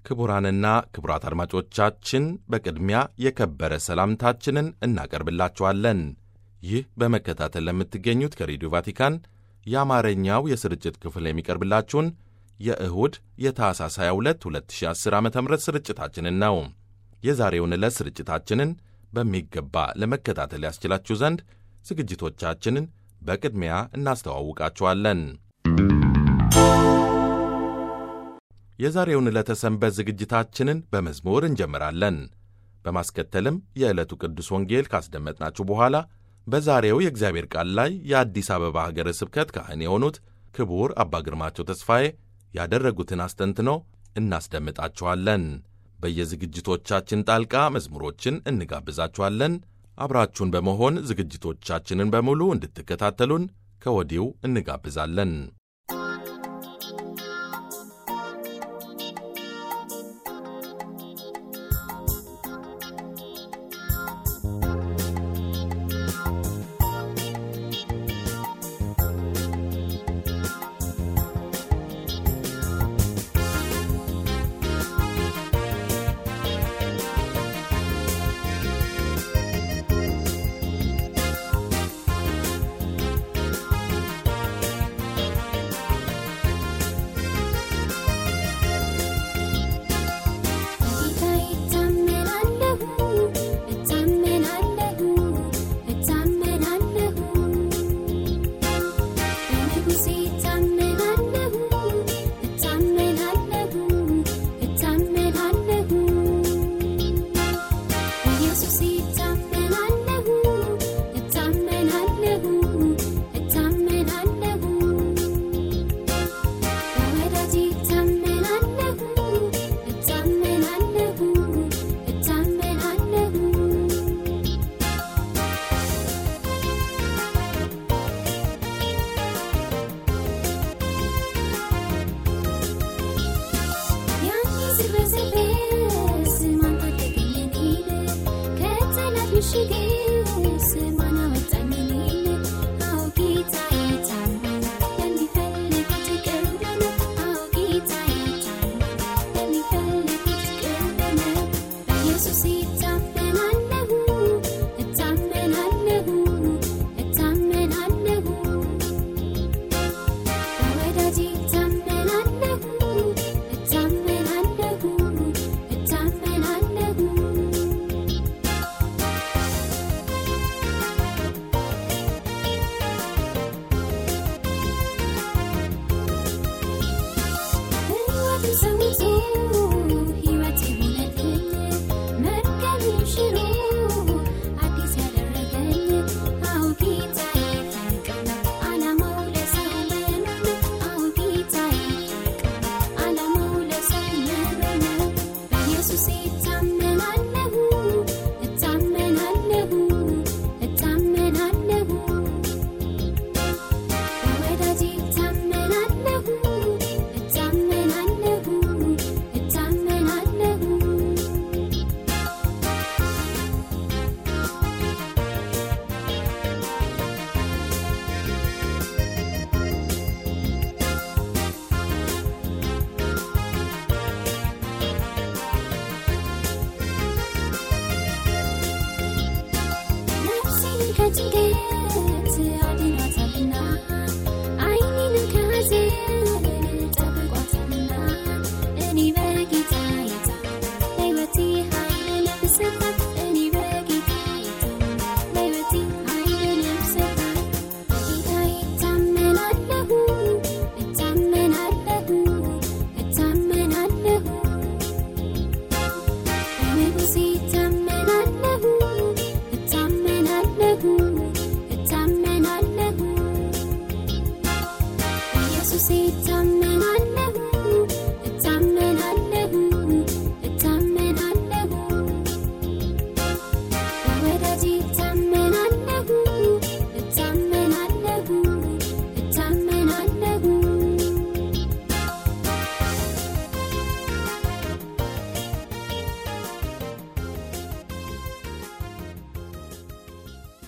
ክቡራንና ክቡራት አድማጮቻችን በቅድሚያ የከበረ ሰላምታችንን እናቀርብላችኋለን። ይህ በመከታተል ለምትገኙት ከሬዲዮ ቫቲካን የአማርኛው የስርጭት ክፍል የሚቀርብላችሁን የእሁድ የታህሳስ 22 2010 ዓ ም ስርጭታችንን ነው። የዛሬውን ዕለት ስርጭታችንን በሚገባ ለመከታተል ያስችላችሁ ዘንድ ዝግጅቶቻችንን በቅድሚያ እናስተዋውቃችኋለን። የዛሬውን ዕለተ ሰንበት ዝግጅታችንን በመዝሙር እንጀምራለን። በማስከተልም የዕለቱ ቅዱስ ወንጌል ካስደመጥናችሁ በኋላ በዛሬው የእግዚአብሔር ቃል ላይ የአዲስ አበባ ሀገረ ስብከት ካህን የሆኑት ክቡር አባ ግርማቸው ተስፋዬ ያደረጉትን አስተንትኖ እናስደምጣችኋለን። በየዝግጅቶቻችን ጣልቃ መዝሙሮችን እንጋብዛችኋለን። አብራችሁን በመሆን ዝግጅቶቻችንን በሙሉ እንድትከታተሉን ከወዲሁ እንጋብዛለን።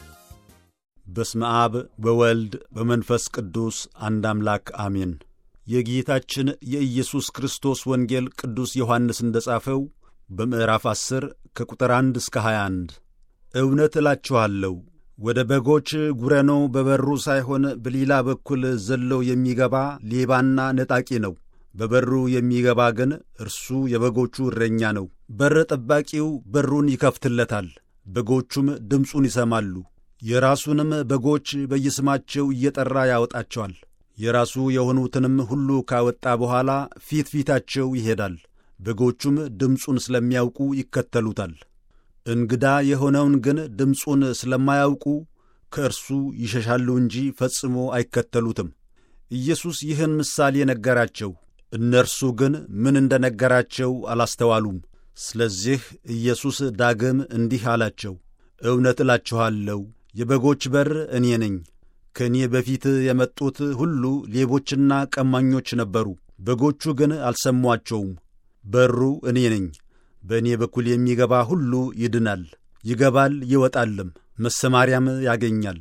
በስመ አብ ወወልድ ወመንፈስ ቅዱስ አንድ አምላክ አሜን። የጌታችን የኢየሱስ ክርስቶስ ወንጌል ቅዱስ ዮሐንስ እንደ ጻፈው በምዕራፍ 10 ከቁጥር 1 እስከ 21 እውነት እላችኋለሁ ወደ በጎች ጉረኖ በበሩ ሳይሆን በሌላ በኩል ዘሎ የሚገባ ሌባና ነጣቂ ነው። በበሩ የሚገባ ግን እርሱ የበጎቹ እረኛ ነው። በር ጠባቂው በሩን ይከፍትለታል፣ በጎቹም ድምፁን ይሰማሉ። የራሱንም በጎች በየስማቸው እየጠራ ያወጣቸዋል። የራሱ የሆኑትንም ሁሉ ካወጣ በኋላ ፊታቸው ይሄዳል። በጎቹም ድምፁን ስለሚያውቁ ይከተሉታል። እንግዳ የሆነውን ግን ድምፁን ስለማያውቁ ከእርሱ ይሸሻሉ እንጂ ፈጽሞ አይከተሉትም። ኢየሱስ ይህን ምሳሌ ነገራቸው፣ እነርሱ ግን ምን እንደ ነገራቸው አላስተዋሉም። ስለዚህ ኢየሱስ ዳግም እንዲህ አላቸው፣ እውነት እላችኋለሁ የበጎች በር እኔ ነኝ። ከእኔ በፊት የመጡት ሁሉ ሌቦችና ቀማኞች ነበሩ፣ በጎቹ ግን አልሰሟቸውም። በሩ እኔ ነኝ። በእኔ በኩል የሚገባ ሁሉ ይድናል፣ ይገባል ይወጣልም፣ መሰማሪያም ያገኛል።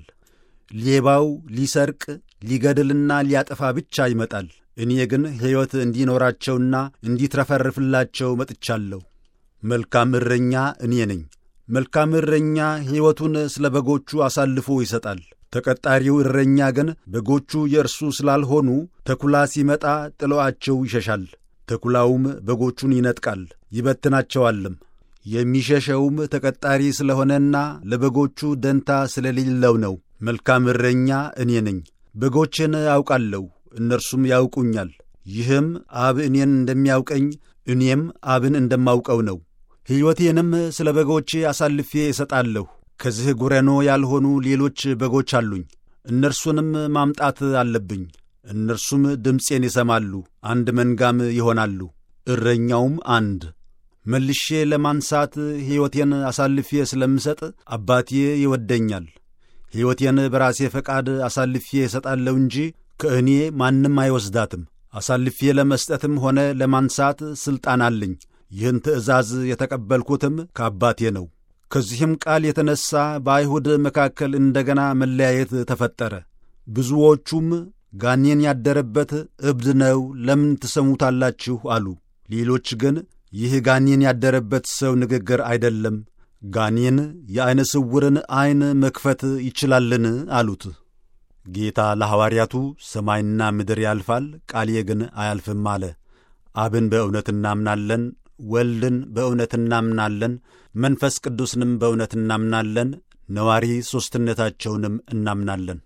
ሌባው ሊሰርቅ ሊገድልና ሊያጠፋ ብቻ ይመጣል። እኔ ግን ሕይወት እንዲኖራቸውና እንዲትረፈርፍላቸው መጥቻለሁ። መልካም እረኛ እኔ ነኝ። መልካም እረኛ ሕይወቱን ስለ በጎቹ አሳልፎ ይሰጣል። ተቀጣሪው እረኛ ግን በጎቹ የእርሱ ስላልሆኑ ተኩላ ሲመጣ ጥሎአቸው ይሸሻል። ተኩላውም በጎቹን ይነጥቃል ይበትናቸዋልም። የሚሸሸውም ተቀጣሪ ስለሆነና ለበጎቹ ደንታ ስለሌለው ነው። መልካም እረኛ እኔ ነኝ። በጎችን አውቃለሁ፣ እነርሱም ያውቁኛል። ይህም አብ እኔን እንደሚያውቀኝ እኔም አብን እንደማውቀው ነው። ሕይወቴንም ስለ በጎቼ አሳልፌ እሰጣለሁ። ከዚህ ጉረኖ ያልሆኑ ሌሎች በጎች አሉኝ፣ እነርሱንም ማምጣት አለብኝ። እነርሱም ድምፄን ይሰማሉ፣ አንድ መንጋም ይሆናሉ፣ እረኛውም አንድ። መልሼ ለማንሳት ሕይወቴን አሳልፌ ስለምሰጥ አባቴ ይወደኛል። ሕይወቴን በራሴ ፈቃድ አሳልፌ እሰጣለሁ እንጂ ከእኔ ማንም አይወስዳትም። አሳልፌ ለመስጠትም ሆነ ለማንሳት ሥልጣን አለኝ። ይህን ትእዛዝ የተቀበልኩትም ከአባቴ ነው። ከዚህም ቃል የተነሣ በአይሁድ መካከል እንደገና መለያየት ተፈጠረ። ብዙዎቹም ጋኔን ያደረበት እብድ ነው፣ ለምን ትሰሙታላችሁ አሉ። ሌሎች ግን ይህ ጋኔን ያደረበት ሰው ንግግር አይደለም፣ ጋኔን የዐይነ ስውርን ዐይን መክፈት ይችላልን አሉት። ጌታ ለሐዋርያቱ ሰማይና ምድር ያልፋል፣ ቃሌ ግን አያልፍም አለ። አብን በእውነት እናምናለን፣ ወልድን በእውነት እናምናለን፣ መንፈስ ቅዱስንም በእውነት እናምናለን፣ ነዋሪ ሦስትነታቸውንም እናምናለን።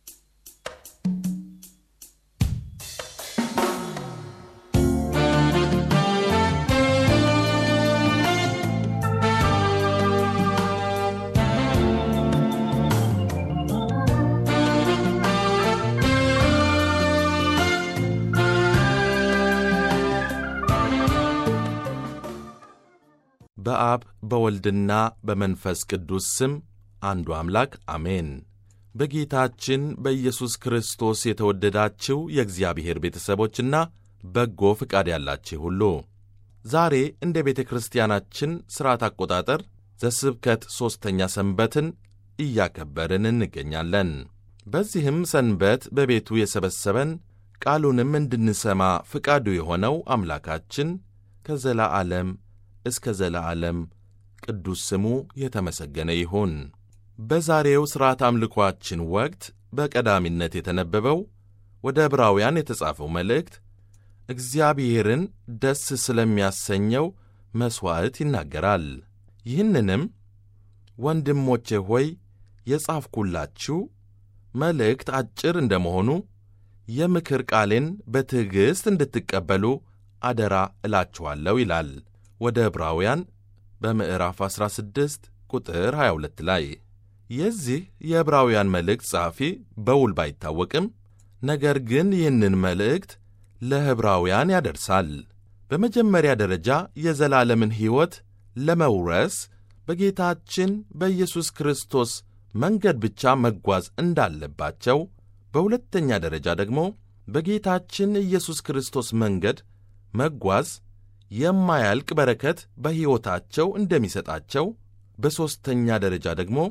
በአብ በወልድና በመንፈስ ቅዱስ ስም አንዱ አምላክ አሜን። በጌታችን በኢየሱስ ክርስቶስ የተወደዳችሁ የእግዚአብሔር ቤተሰቦችና በጎ ፍቃድ ያላችሁ ሁሉ ዛሬ እንደ ቤተ ክርስቲያናችን ሥርዓት አቆጣጠር ዘስብከት 3ኛ ሰንበትን እያከበርን እንገኛለን። በዚህም ሰንበት በቤቱ የሰበሰበን ቃሉንም እንድንሰማ ፍቃዱ የሆነው አምላካችን ከዘላዓለም እስከ ዘላዓለም ቅዱስ ስሙ የተመሰገነ ይሁን። በዛሬው ሥርዓት አምልኳችን ወቅት በቀዳሚነት የተነበበው ወደ ዕብራውያን የተጻፈው መልእክት እግዚአብሔርን ደስ ስለሚያሰኘው መሥዋዕት ይናገራል። ይህንንም ወንድሞቼ ሆይ የጻፍኩላችሁ መልእክት አጭር እንደመሆኑ የምክር ቃሌን በትዕግሥት እንድትቀበሉ አደራ እላችኋለሁ ይላል ወደ ዕብራውያን በምዕራፍ 16 ቁጥር 22 ላይ። የዚህ የዕብራውያን መልእክት ጸሐፊ በውል ባይታወቅም ነገር ግን ይህንን መልእክት ለዕብራውያን ያደርሳል። በመጀመሪያ ደረጃ የዘላለምን ሕይወት ለመውረስ በጌታችን በኢየሱስ ክርስቶስ መንገድ ብቻ መጓዝ እንዳለባቸው፣ በሁለተኛ ደረጃ ደግሞ በጌታችን ኢየሱስ ክርስቶስ መንገድ መጓዝ የማያልቅ በረከት በሕይወታቸው እንደሚሰጣቸው፣ በሦስተኛ ደረጃ ደግሞ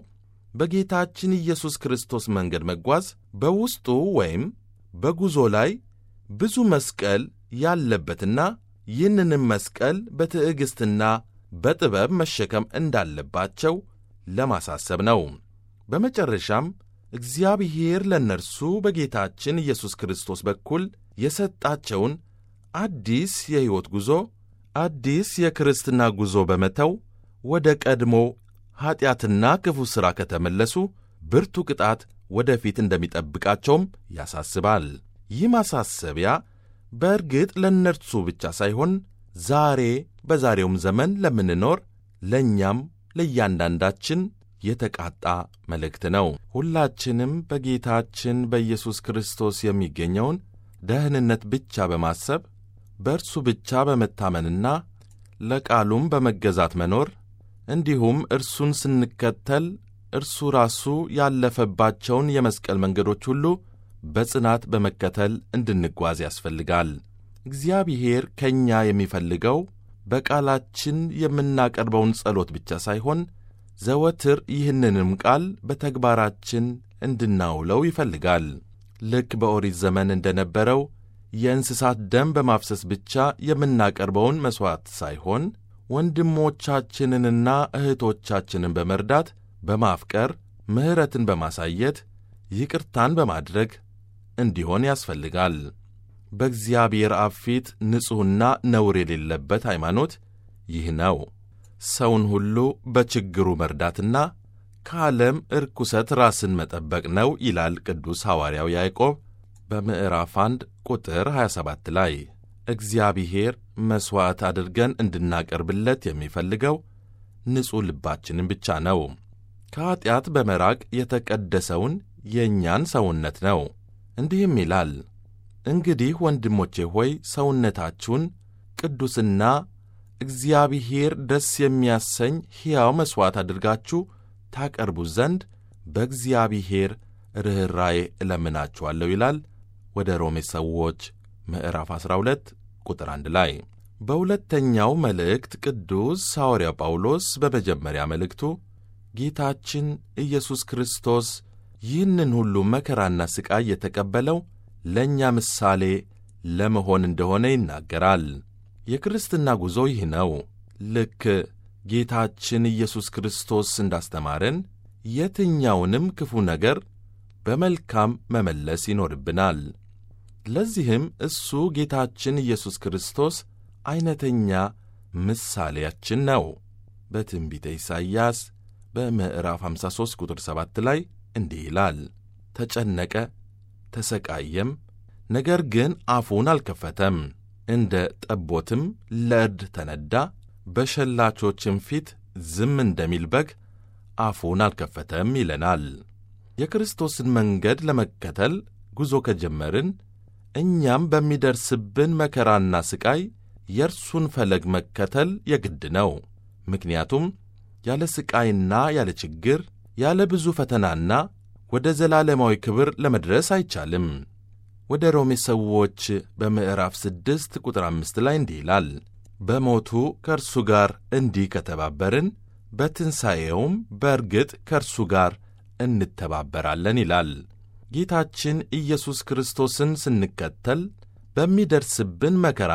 በጌታችን ኢየሱስ ክርስቶስ መንገድ መጓዝ በውስጡ ወይም በጉዞ ላይ ብዙ መስቀል ያለበትና ይህንንም መስቀል በትዕግሥትና በጥበብ መሸከም እንዳለባቸው ለማሳሰብ ነው። በመጨረሻም እግዚአብሔር ለእነርሱ በጌታችን ኢየሱስ ክርስቶስ በኩል የሰጣቸውን አዲስ የሕይወት ጉዞ፣ አዲስ የክርስትና ጉዞ በመተው ወደ ቀድሞ ኀጢአትና ክፉ ሥራ ከተመለሱ ብርቱ ቅጣት ወደፊት እንደሚጠብቃቸውም ያሳስባል። ይህ ማሳሰቢያ በእርግጥ ለእነርሱ ብቻ ሳይሆን ዛሬ በዛሬውም ዘመን ለምንኖር ለእኛም ለእያንዳንዳችን የተቃጣ መልእክት ነው። ሁላችንም በጌታችን በኢየሱስ ክርስቶስ የሚገኘውን ደህንነት ብቻ በማሰብ በእርሱ ብቻ በመታመንና ለቃሉም በመገዛት መኖር እንዲሁም እርሱን ስንከተል እርሱ ራሱ ያለፈባቸውን የመስቀል መንገዶች ሁሉ በጽናት በመከተል እንድንጓዝ ያስፈልጋል። እግዚአብሔር ከእኛ የሚፈልገው በቃላችን የምናቀርበውን ጸሎት ብቻ ሳይሆን ዘወትር ይህንንም ቃል በተግባራችን እንድናውለው ይፈልጋል። ልክ በኦሪት ዘመን እንደነበረው የእንስሳት ደም በማፍሰስ ብቻ የምናቀርበውን መሥዋዕት ሳይሆን ወንድሞቻችንንና እህቶቻችንን በመርዳት፣ በማፍቀር፣ ምሕረትን በማሳየት፣ ይቅርታን በማድረግ እንዲሆን ያስፈልጋል። በእግዚአብሔር አብ ፊት ንጹሕና ነውር የሌለበት ሃይማኖት ይህ ነው። ሰውን ሁሉ በችግሩ መርዳትና ከዓለም ዕርኩሰት ራስን መጠበቅ ነው ይላል ቅዱስ ሐዋርያው ያዕቆብ በምዕራፍ 1 ቁጥር 27 ላይ። እግዚአብሔር መሥዋዕት አድርገን እንድናቀርብለት የሚፈልገው ንጹሕ ልባችንን ብቻ ነው። ከኀጢአት በመራቅ የተቀደሰውን የእኛን ሰውነት ነው። እንዲህም ይላል፣ እንግዲህ ወንድሞቼ ሆይ ሰውነታችሁን ቅዱስና እግዚአብሔር ደስ የሚያሰኝ ሕያው መሥዋዕት አድርጋችሁ ታቀርቡ ዘንድ በእግዚአብሔር ርኅራኄ እለምናችኋለሁ ይላል ወደ ሮሜ ሰዎች ምዕራፍ 12 ቁጥር 1 ላይ። በሁለተኛው መልእክት ቅዱስ ሐዋርያው ጳውሎስ በመጀመሪያ መልእክቱ ጌታችን ኢየሱስ ክርስቶስ ይህንን ሁሉ መከራና ሥቃይ የተቀበለው ለእኛ ምሳሌ ለመሆን እንደሆነ ይናገራል። የክርስትና ጉዞ ይህ ነው። ልክ ጌታችን ኢየሱስ ክርስቶስ እንዳስተማረን የትኛውንም ክፉ ነገር በመልካም መመለስ ይኖርብናል። ለዚህም እሱ ጌታችን ኢየሱስ ክርስቶስ ዐይነተኛ ምሳሌያችን ነው። በትንቢተ ኢሳይያስ በምዕራፍ 53 ቁጥር 7 ላይ እንዲህ ይላል፣ ተጨነቀ፣ ተሰቃየም፣ ነገር ግን አፉን አልከፈተም፣ እንደ ጠቦትም ለእርድ ተነዳ፣ በሸላቾችም ፊት ዝም እንደሚል በግ አፉን አልከፈተም ይለናል። የክርስቶስን መንገድ ለመከተል ጉዞ ከጀመርን እኛም በሚደርስብን መከራና ሥቃይ የእርሱን ፈለግ መከተል የግድ ነው። ምክንያቱም ያለ ሥቃይና ያለ ችግር፣ ያለ ብዙ ፈተናና ወደ ዘላለማዊ ክብር ለመድረስ አይቻልም። ወደ ሮሜ ሰዎች በምዕራፍ 6 ቁጥር 5 ላይ እንዲህ ይላል፣ በሞቱ ከእርሱ ጋር እንዲህ ከተባበርን በትንሣኤውም በእርግጥ ከእርሱ ጋር እንተባበራለን ይላል። ጌታችን ኢየሱስ ክርስቶስን ስንከተል በሚደርስብን መከራ፣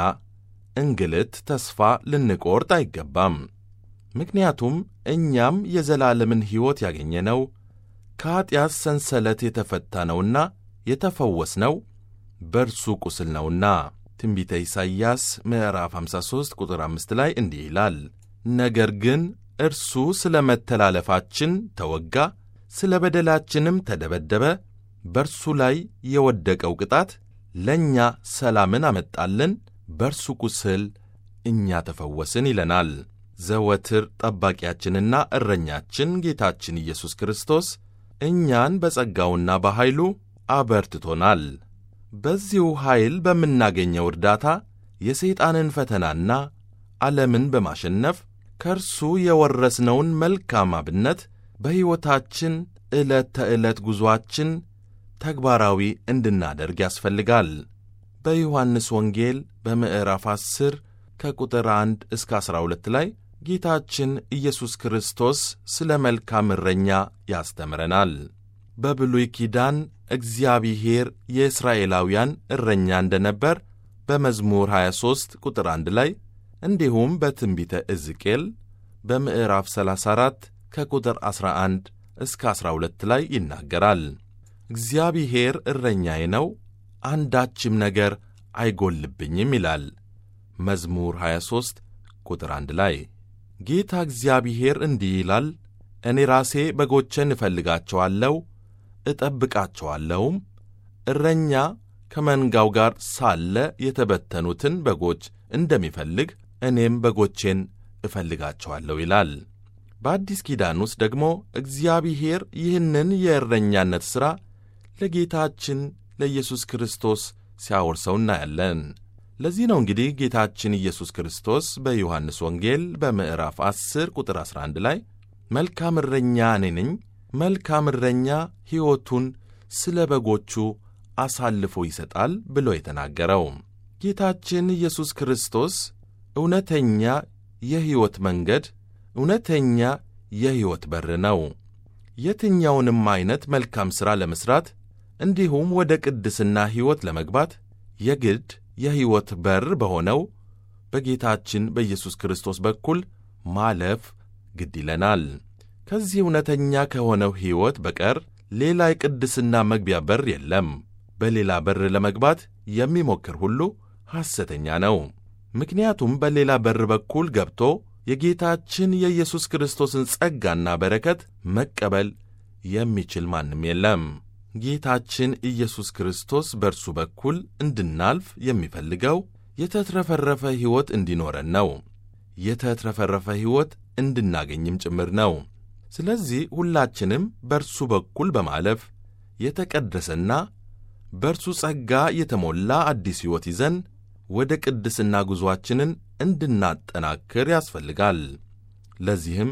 እንግልት ተስፋ ልንቆርጥ አይገባም። ምክንያቱም እኛም የዘላለምን ሕይወት ያገኘነው ከኀጢአት ሰንሰለት የተፈታነውና የተፈወስነው በእርሱ ቁስል ነውና። ትንቢተ ኢሳይያስ ምዕራፍ 53 ቁጥር 5 ላይ እንዲህ ይላል፣ ነገር ግን እርሱ ስለ መተላለፋችን ተወጋ፣ ስለ በደላችንም ተደበደበ፣ በእርሱ ላይ የወደቀው ቅጣት ለእኛ ሰላምን አመጣልን፣ በእርሱ ቁስል እኛ ተፈወስን ይለናል። ዘወትር ጠባቂያችንና እረኛችን ጌታችን ኢየሱስ ክርስቶስ እኛን በጸጋውና በኃይሉ አበርትቶናል። በዚሁ ኃይል በምናገኘው እርዳታ የሰይጣንን ፈተናና ዓለምን በማሸነፍ ከእርሱ የወረስነውን መልካም አብነት በሕይወታችን ዕለት ተዕለት ጉዞአችን ተግባራዊ እንድናደርግ ያስፈልጋል። በዮሐንስ ወንጌል በምዕራፍ 10 ከቁጥር 1 እስከ 12 ላይ ጌታችን ኢየሱስ ክርስቶስ ስለ መልካም እረኛ ያስተምረናል። በብሉይ ኪዳን እግዚአብሔር የእስራኤላውያን እረኛ እንደነበር በመዝሙር 23 ቁጥር 1 ላይ እንዲሁም በትንቢተ ሕዝቅኤል በምዕራፍ 34 ከቁጥር 11 እስከ 12 ላይ ይናገራል። እግዚአብሔር እረኛዬ ነው፣ አንዳችም ነገር አይጎልብኝም ይላል መዝሙር 23 ቁጥር 1 ላይ። ጌታ እግዚአብሔር እንዲህ ይላል፣ እኔ ራሴ በጎቼን እፈልጋቸዋለሁ እጠብቃቸዋለሁም። እረኛ ከመንጋው ጋር ሳለ የተበተኑትን በጎች እንደሚፈልግ እኔም በጎቼን እፈልጋቸዋለሁ ይላል። በአዲስ ኪዳን ውስጥ ደግሞ እግዚአብሔር ይህንን የእረኛነት ሥራ ለጌታችን ለኢየሱስ ክርስቶስ ሲያወርሰው እናያለን። ለዚህ ነው እንግዲህ ጌታችን ኢየሱስ ክርስቶስ በዮሐንስ ወንጌል በምዕራፍ 10 ቁጥር 11 ላይ መልካም እረኛ እኔ ነኝ፣ መልካም እረኛ ሕይወቱን ስለ በጎቹ አሳልፎ ይሰጣል ብሎ የተናገረው። ጌታችን ኢየሱስ ክርስቶስ እውነተኛ የሕይወት መንገድ፣ እውነተኛ የሕይወት በር ነው። የትኛውንም ዐይነት መልካም ሥራ ለመሥራት እንዲሁም ወደ ቅድስና ሕይወት ለመግባት የግድ የሕይወት በር በሆነው በጌታችን በኢየሱስ ክርስቶስ በኩል ማለፍ ግድ ይለናል። ከዚህ እውነተኛ ከሆነው ሕይወት በቀር ሌላ የቅድስና መግቢያ በር የለም። በሌላ በር ለመግባት የሚሞክር ሁሉ ሐሰተኛ ነው። ምክንያቱም በሌላ በር በኩል ገብቶ የጌታችን የኢየሱስ ክርስቶስን ጸጋና በረከት መቀበል የሚችል ማንም የለም። ጌታችን ኢየሱስ ክርስቶስ በእርሱ በኩል እንድናልፍ የሚፈልገው የተትረፈረፈ ሕይወት እንዲኖረን ነው። የተትረፈረፈ ሕይወት እንድናገኝም ጭምር ነው። ስለዚህ ሁላችንም በእርሱ በኩል በማለፍ የተቀደሰና በእርሱ ጸጋ የተሞላ አዲስ ሕይወት ይዘን ወደ ቅድስና ጉዞአችንን እንድናጠናክር ያስፈልጋል። ለዚህም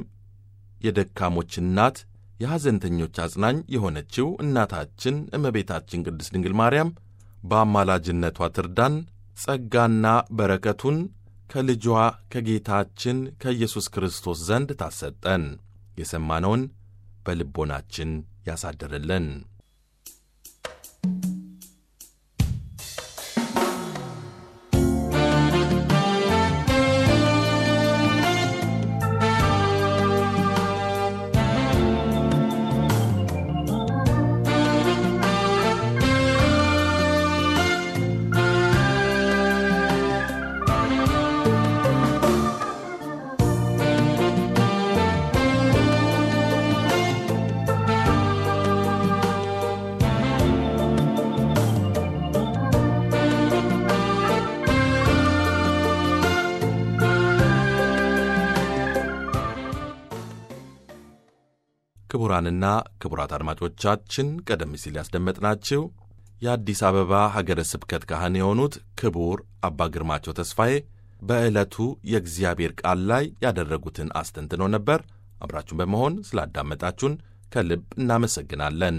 የደካሞች እናት የሐዘንተኞች አጽናኝ የሆነችው እናታችን እመቤታችን ቅድስት ድንግል ማርያም በአማላጅነቷ ትርዳን። ጸጋና በረከቱን ከልጇ ከጌታችን ከኢየሱስ ክርስቶስ ዘንድ ታሰጠን። የሰማነውን በልቦናችን ያሳድርልን። ክቡራንና ክቡራት አድማጮቻችን ቀደም ሲል ያስደመጥናችሁ የአዲስ አበባ ሀገረ ስብከት ካህን የሆኑት ክቡር አባ ግርማቸው ተስፋዬ በዕለቱ የእግዚአብሔር ቃል ላይ ያደረጉትን አስተንትኖ ነበር። አብራችሁን በመሆን ስላዳመጣችሁን ከልብ እናመሰግናለን።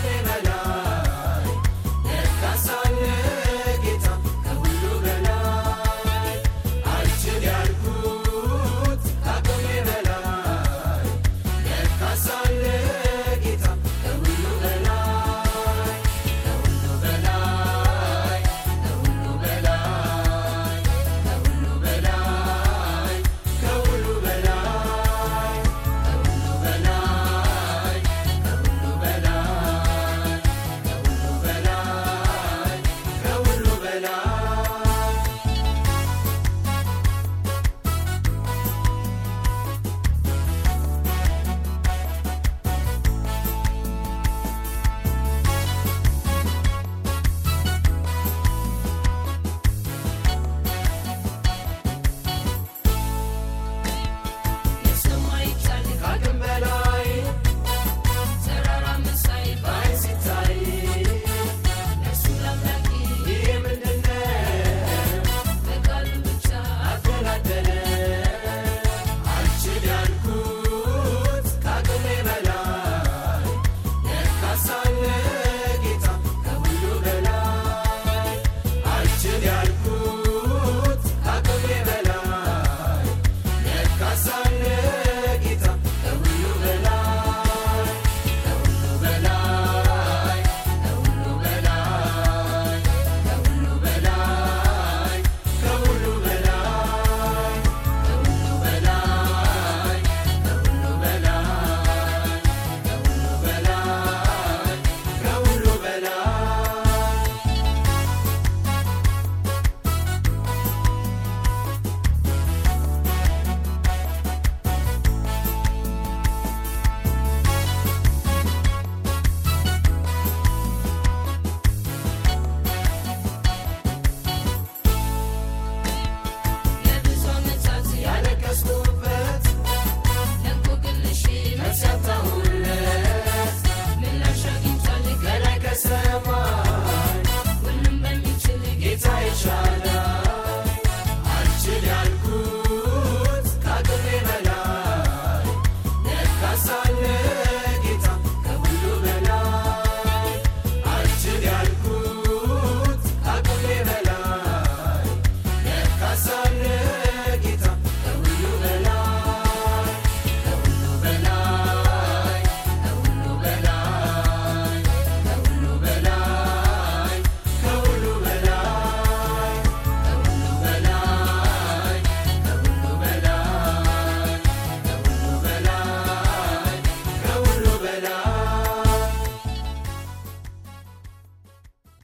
ጌታ ከሁሉ በላይ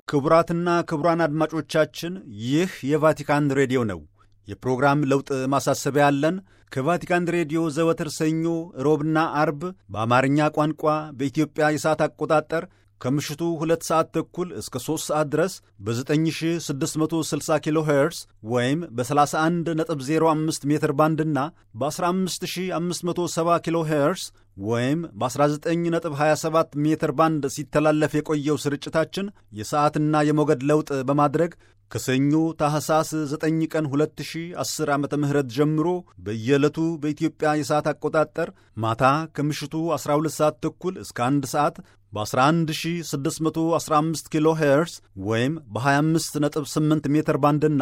ክቡራትና ክቡራን አድማጮቻችን ይህ የቫቲካን ሬዲዮ ነው። የፕሮግራም ለውጥ ማሳሰቢያ ያለን ከቫቲካን ሬዲዮ ዘወትር ሰኞ፣ ሮብና አርብ በአማርኛ ቋንቋ በኢትዮጵያ የሰዓት አቆጣጠር ከምሽቱ 2 ሰዓት ተኩል እስከ 3 ሰዓት ድረስ በ9660 ኪሎ ሄርስ ወይም በ31.05 ሜትር ባንድና በ15570 ኪሎ ሄርስ ወይም በ19.27 ሜትር ባንድ ሲተላለፍ የቆየው ስርጭታችን የሰዓትና የሞገድ ለውጥ በማድረግ ከሰኞ ታህሳስ 9 ቀን 2010 ዓ ም ጀምሮ በየዕለቱ በኢትዮጵያ የሰዓት አቆጣጠር ማታ ከምሽቱ 12 ሰዓት ተኩል እስከ 1 ሰዓት በ11615 ኪሎ ሄርስ ወይም በ258 ሜትር ባንድና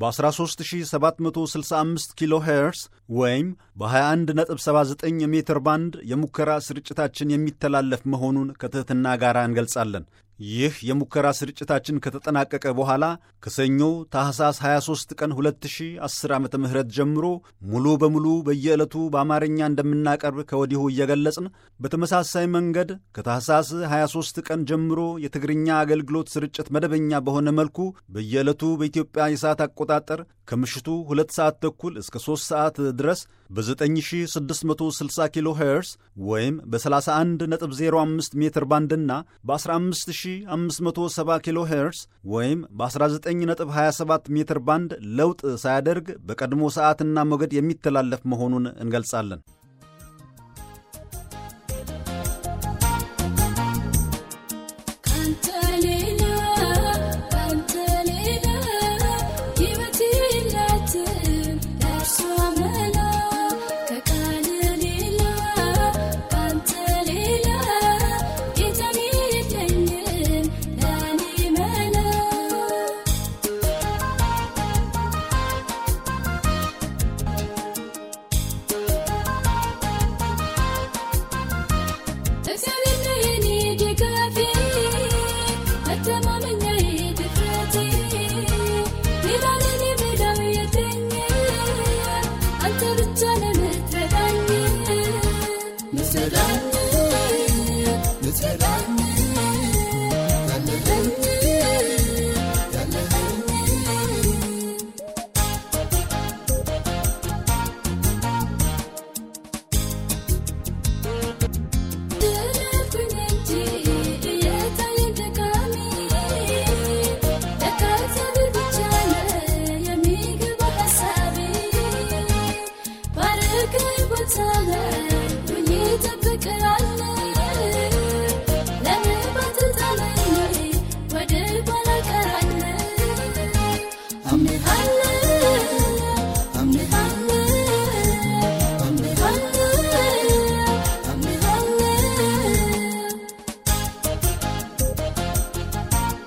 በ13765 ኪሎ ሄርስ ወይም በ2179 ሜትር ባንድ የሙከራ ስርጭታችን የሚተላለፍ መሆኑን ከትሕትና ጋር እንገልጻለን። ይህ የሙከራ ስርጭታችን ከተጠናቀቀ በኋላ ከሰኞ ታህሳስ 23 ቀን 2010 ዓ ም ጀምሮ ሙሉ በሙሉ በየዕለቱ በአማርኛ እንደምናቀርብ ከወዲሁ እየገለጽን በተመሳሳይ መንገድ ከታህሳስ 23 ቀን ጀምሮ የትግርኛ አገልግሎት ስርጭት መደበኛ በሆነ መልኩ በየዕለቱ በኢትዮጵያ የሰዓት አቆጣጠር ከምሽቱ 2 ሰዓት ተኩል እስከ 3 ሰዓት ድረስ በ9660 ኪሎ ሄርስ ወይም በ31.05 ሜትር ባንድና በ15570 ኪሎ ሄርስ ወይም በ19.27 ሜትር ባንድ ለውጥ ሳያደርግ በቀድሞ ሰዓትና ሞገድ የሚተላለፍ መሆኑን እንገልጻለን።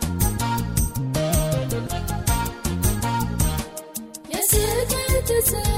Yes,